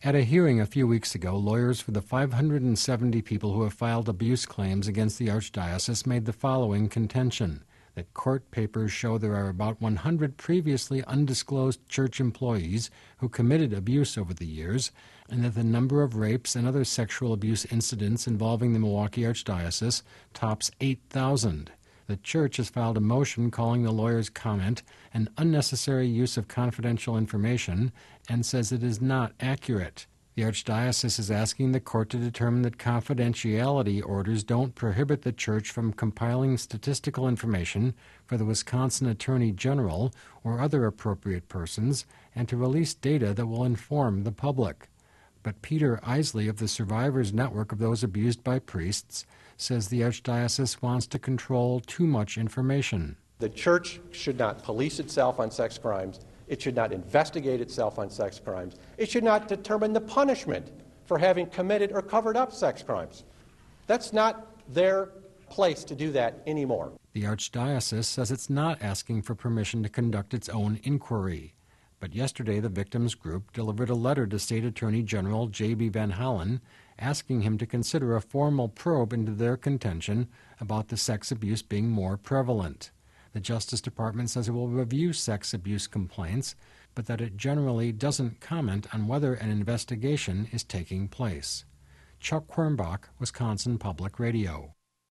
At a hearing a few weeks ago, lawyers for the 570 people who have filed abuse claims against the Archdiocese made the following contention: that court papers show there are about 100 previously undisclosed church employees who committed abuse over the years, and that the number of rapes and other sexual abuse incidents involving the Milwaukee Archdiocese tops 8,000. The church has filed a motion calling the lawyers' comment an unnecessary use of confidential information and says it is not accurate. The Archdiocese is asking the court to determine that confidentiality orders don't prohibit the church from compiling statistical information for the Wisconsin Attorney General or other appropriate persons, and to release data that will inform the public. But Peter Isley of the Survivors Network of Those Abused by Priests says the Archdiocese wants to control too much information. The church should not police itself on sex crimes. It should not investigate itself on sex crimes. It should not determine the punishment for having committed or covered up sex crimes. That's not their place to do that anymore. The Archdiocese says it's not asking for permission to conduct its own inquiry. But yesterday, the victims group delivered a letter to State Attorney General J.B. Van Hollen asking him to consider a formal probe into their contention about the sex abuse being more prevalent. The Justice Department says it will review sex abuse complaints, but that it generally doesn't comment on whether an investigation is taking place. Chuck Quirmbach, Wisconsin Public Radio.